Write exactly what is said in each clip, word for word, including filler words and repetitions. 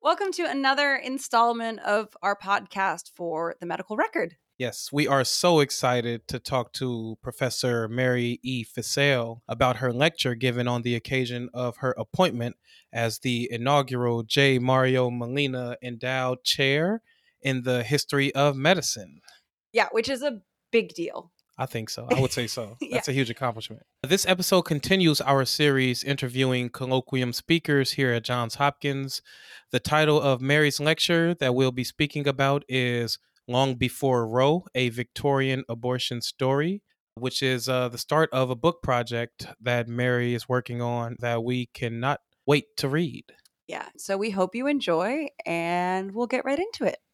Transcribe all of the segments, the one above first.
Welcome to another installment of our podcast for the medical record. Yes, we are so excited to talk to Professor Mary E. Fiesel about her lecture given on the occasion of her appointment as the inaugural J. Mario Molina Endowed Chair in the History of Medicine. Yeah, which is a big deal. I think so. I would say so. Yeah. That's a huge accomplishment. This episode continues our series interviewing colloquium speakers here at Johns Hopkins. The title of Mary's lecture that we'll be speaking about is Long Before Roe, A Victorian Abortion Story, which is uh, the start of a book project that Mary is working on that we cannot wait to read. Yeah, so we hope you enjoy, and we'll get right into it.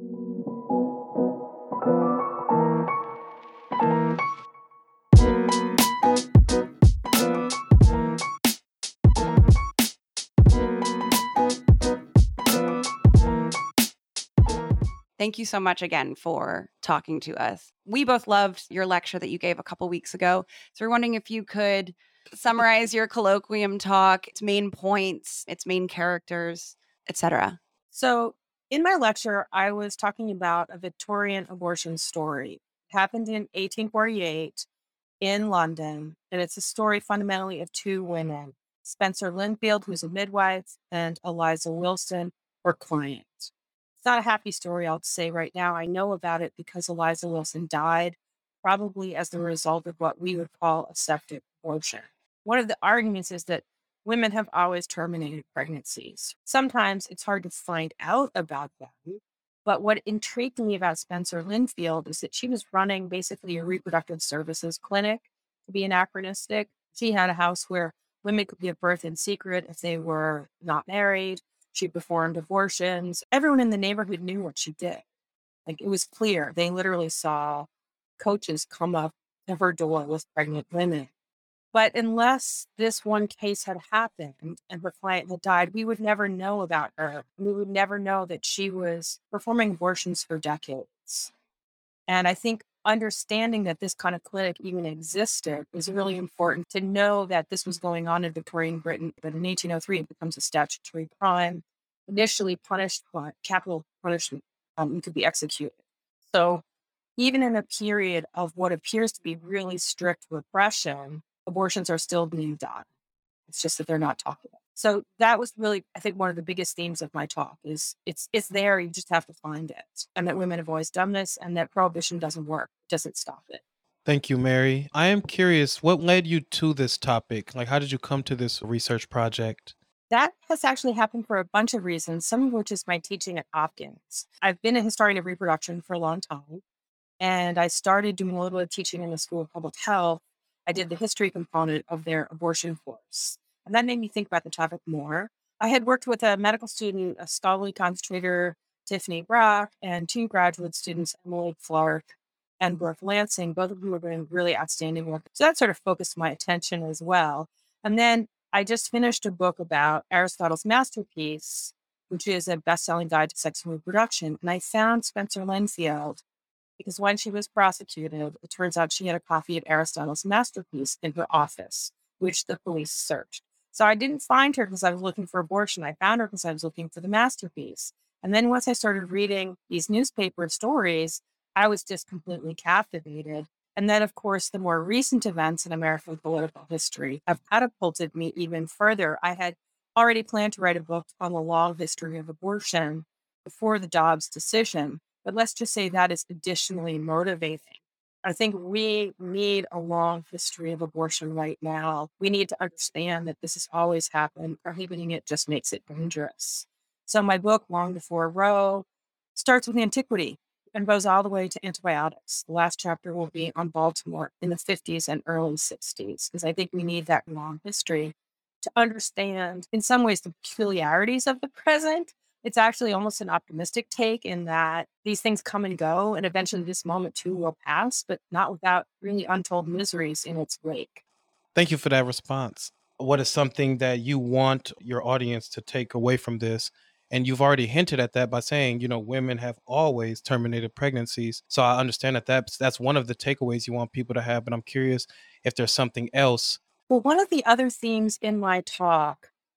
Thank you so much again for talking to us. We both loved your lecture that you gave a couple weeks ago. So we're wondering if you could summarize your colloquium talk, its main points, its main characters, et cetera. So in my lecture, I was talking about a Victorian abortion story. It happened in eighteen forty-eight in London, and it's a story fundamentally of two women, Spencer Linfield, who's a midwife, and Eliza Wilson, her client. It's not a happy story, I'll say right now. I know about it because Eliza Wilson died, probably as the result of what we would call a septic abortion. One of the arguments is that women have always terminated pregnancies. Sometimes it's hard to find out about them. But what intrigued me about Spencer Linfield is that she was running basically a reproductive services clinic, to be anachronistic. She had a house where women could give birth in secret if they were not married. She performed abortions. Everyone in the neighborhood knew what she did. Like, it was clear. They literally saw coaches come up to her door with pregnant women. But unless this one case had happened and her client had died, we would never know about her. We would never know that she was performing abortions for decades. And I think understanding that this kind of clinic even existed is really important to know that this was going on in Victorian Britain. But in eighteen oh three, it becomes a statutory crime, initially punished by capital punishment. Um, you could be executed. So even in a period of what appears to be really strict repression, abortions are still being done. It's just that they're not talking about it. So that was really, I think, one of the biggest themes of my talk is it's it's there, you just have to find it. And that women have always done this, and that prohibition doesn't work. It doesn't stop it. Thank you, Mary. I am curious, what led you to this topic? Like, how did you come to this research project? That has actually happened for a bunch of reasons, some of which is my teaching at Hopkins. I've been a historian of reproduction for a long time, and I started doing a little bit of teaching in the School of Public Health. I did the history component of their abortion course. And that made me think about the topic more. I had worked with a medical student, a scholarly concentrator, Tiffany Brock, and two graduate students, Emily Clark and Brooke Lansing, both of whom were doing really outstanding work. So that sort of focused my attention as well. And then I just finished a book about Aristotle's masterpiece, which is a best-selling guide to sex and reproduction. And I found Spencer Linfield because when she was prosecuted, it turns out she had a copy of Aristotle's masterpiece in her office, which the police searched. So I didn't find her because I was looking for abortion. I found her because I was looking for the masterpiece. And then once I started reading these newspaper stories, I was just completely captivated. And then, of course, the more recent events in American political history have catapulted me even further. I had already planned to write a book on the long history of abortion before the Dobbs decision. But let's just say that is additionally motivating. I think we need a long history of abortion right now. We need to understand that this has always happened. Prohibiting it just makes it dangerous. So my book, Long Before Roe, starts with antiquity and goes all the way to antibiotics. The last chapter will be on Baltimore in the fifties and early sixties, because I think we need that long history to understand, in some ways, the peculiarities of the present. It's actually almost an optimistic take in that these things come and go, and eventually this moment too will pass, but not without really untold miseries in its wake. Thank you for that response. What is something that you want your audience to take away from this? And you've already hinted at that by saying, you know, women have always terminated pregnancies. So I understand that that's, that's one of the takeaways you want people to have. But I'm curious if there's something else. Well, one of the other themes in my talk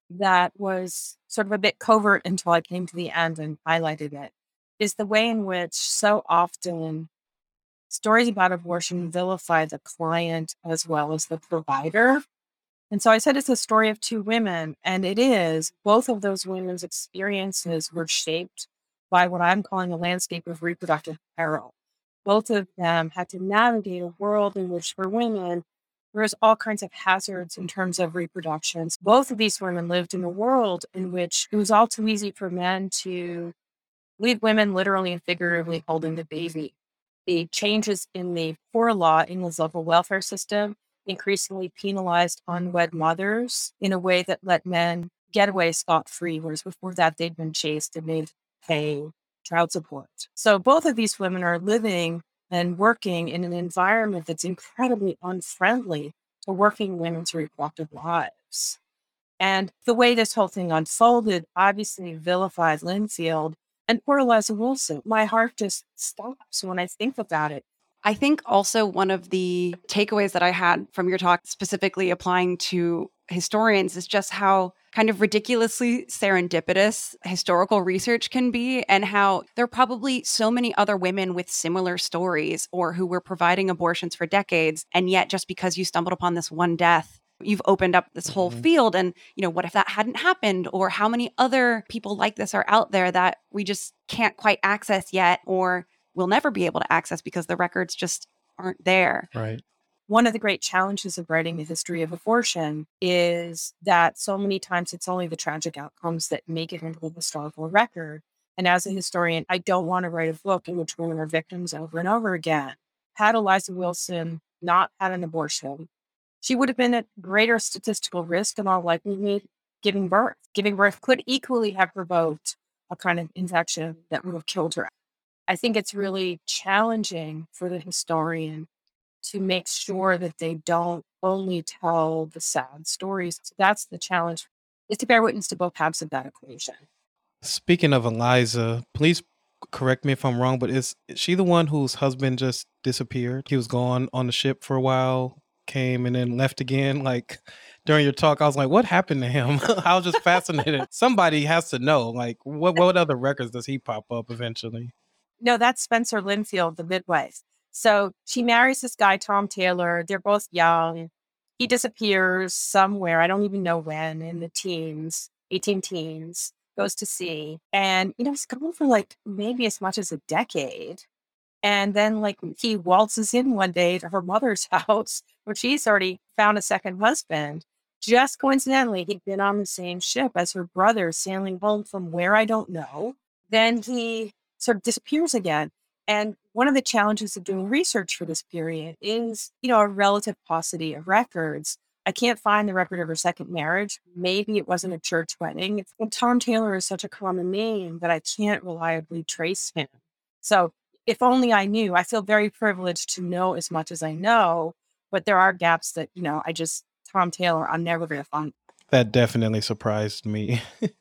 that was sort of a bit covert until I came to the end and highlighted it, is the way in which so often stories about abortion vilify the client as well as the provider. And so I said it's a story of two women, and it is. Both of those women's experiences were shaped by what I'm calling a landscape of reproductive peril. Both of them had to navigate a world in which, for women, there was all kinds of hazards in terms of reproduction. Both of these women lived in a world in which it was all too easy for men to leave women literally and figuratively holding the baby. The changes in the poor law, England's local welfare system, increasingly penalized unwed mothers in a way that let men get away scot-free, whereas before that they'd been chased and made pay child support. So both of these women are living and working in an environment that's incredibly unfriendly to working women's reproductive lives. And the way this whole thing unfolded obviously vilified Linfield and poor Eliza Wilson. My heart just stops when I think about it. I think also one of the takeaways that I had from your talk, specifically applying to historians, is just how kind of ridiculously serendipitous historical research can be, and how there are probably so many other women with similar stories or who were providing abortions for decades. And yet, just because you stumbled upon this one death, you've opened up this whole Mhm. field. And, you know, what if that hadn't happened? Or how many other people like this are out there that we just can't quite access yet, or we'll never be able to access because the records just aren't there. Right. One of the great challenges of writing the history of abortion is that so many times it's only the tragic outcomes that make it into the historical record. And as a historian, I don't want to write a book in which women are victims over and over again. Had Eliza Wilson not had an abortion, she would have been at greater statistical risk in all likelihood giving birth. Giving birth could equally have provoked a kind of infection that would have killed her. I think it's really challenging for the historian to make sure that they don't only tell the sad stories. So that's the challenge, is to bear witness to both halves of that equation. Speaking of Eliza, please correct me if I'm wrong, but is, is she the one whose husband just disappeared? He was gone on the ship for a while, came and then left again. Like during your talk, I was like, what happened to him? I was just fascinated. Somebody has to know, like, what, what other records does he pop up eventually? No, that's Spencer Linfield, the midwife. So she marries this guy, Tom Taylor. They're both young. He disappears somewhere. I don't even know when, in the teens, eighteen teens, goes to sea. And, you know, he's gone for like maybe as much as a decade. And then, like, he waltzes in one day to her mother's house, where she's already found a second husband. Just coincidentally, he'd been on the same ship as her brother, sailing home from where I don't know. Then he sort of disappears again. And one of the challenges of doing research for this period is, you know, a relative paucity of records. I can't find the record of her second marriage. Maybe it wasn't a church wedding. And Tom Taylor is such a common name that I can't reliably trace him. So if only I knew. I feel very privileged to know as much as I know, but there are gaps that, you know, I just, Tom Taylor, I'm never going to find. That definitely surprised me.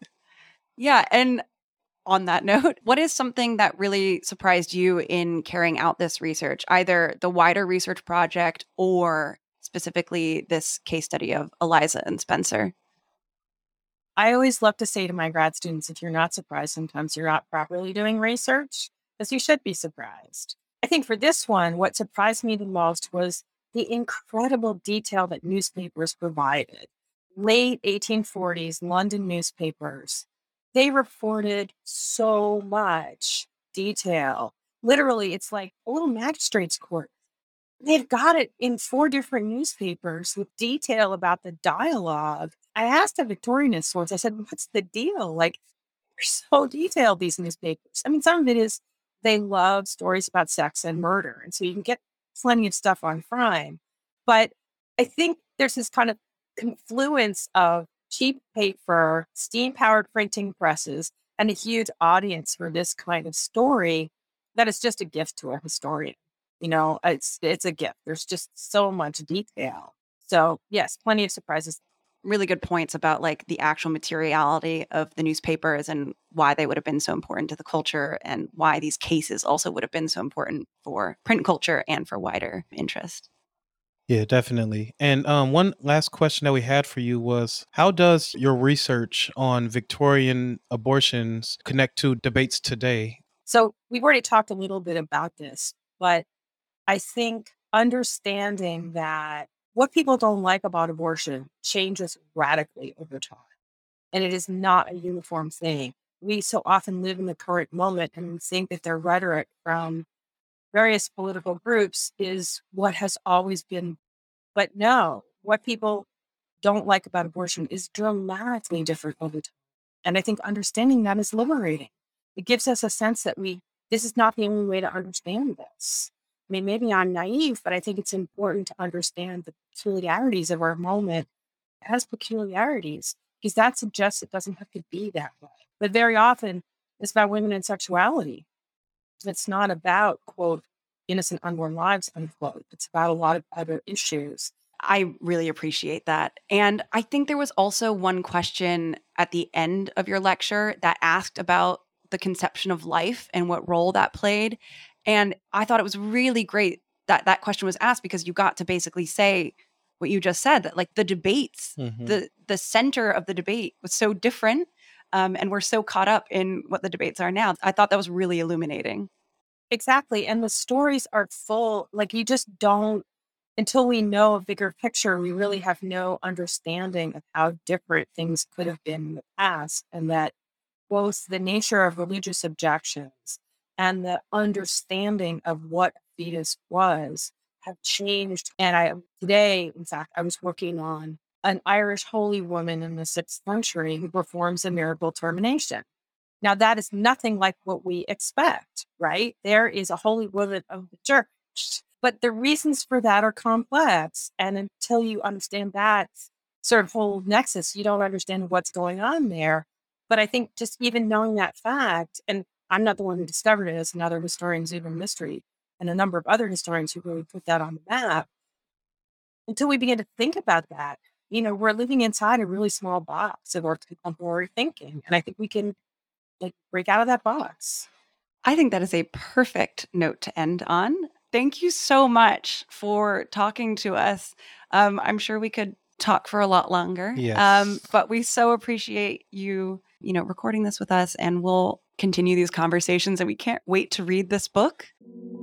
Yeah. And on that note, what is something that really surprised you in carrying out this research, either the wider research project or specifically this case study of Eliza and Spencer? I always love to say to my grad students, if you're not surprised, sometimes you're not properly doing research, because you should be surprised. I think for this one, what surprised me the most was the incredible detail that newspapers provided. Late eighteen forties London newspapers, they reported so much detail. Literally, it's like a little magistrate's court. They've got it in four different newspapers with detail about the dialogue. I asked a Victorianist once, I said, what's the deal? Like, they're so detailed, these newspapers. I mean, some of it is they love stories about sex and murder. And so you can get plenty of stuff on crime. But I think there's this kind of confluence of cheap paper, steam-powered printing presses, and a huge audience for this kind of story that is just a gift to a historian. You know, it's it's a gift. There's just so much detail. So yes, plenty of surprises. Really good points about like the actual materiality of the newspapers and why they would have been so important to the culture, and why these cases also would have been so important for print culture and for wider interest. Yeah, definitely. And um, one last question that we had for you was, how does your research on Victorian abortions connect to debates today? So we've already talked a little bit about this, but I think understanding that what people don't like about abortion changes radically over time. And it is not a uniform thing. We so often live in the current moment and we think that their rhetoric from various political groups is what has always been. But no, what people don't like about abortion is dramatically different over time. And I think understanding that is liberating. It gives us a sense that we, this is not the only way to understand this. I mean, maybe I'm naive, but I think it's important to understand the peculiarities of our moment as peculiarities, because that suggests it doesn't have to be that way. But very often, it's about women and sexuality. It's not about, quote, innocent unborn lives, unquote. It's about a lot of other issues. I really appreciate that. And I think there was also one question at the end of your lecture that asked about the conception of life and what role that played. And I thought it was really great that that question was asked, because you got to basically say what you just said, that like the debates, Mhm. the the center of the debate was so different. Um, and we're so caught up in what the debates are now. I thought that was really illuminating. Exactly. And the stories are full, like you just don't, until we know a bigger picture, we really have no understanding of how different things could have been in the past. And that both the nature of religious objections and the understanding of what a fetus was have changed. And I today, in fact, I was working on an Irish holy woman in the sixth century who performs a miracle termination. Now, that is nothing like what we expect, right? There is a holy woman of the church, but the reasons for that are complex. And until you understand that sort of whole nexus, you don't understand what's going on there. But I think just even knowing that fact, and I'm not the one who discovered it, it's another historian, Zubin Mystery, and a number of other historians who really put that on the map. Until we begin to think about that, you know, we're living inside a really small box of our contemporary thinking. And I think we can like break out of that box. I think that is a perfect note to end on. Thank you so much for talking to us. Um, I'm sure we could talk for a lot longer. Yes. Um, but we so appreciate you, you know, recording this with us, and we'll continue these conversations, and we can't wait to read this book.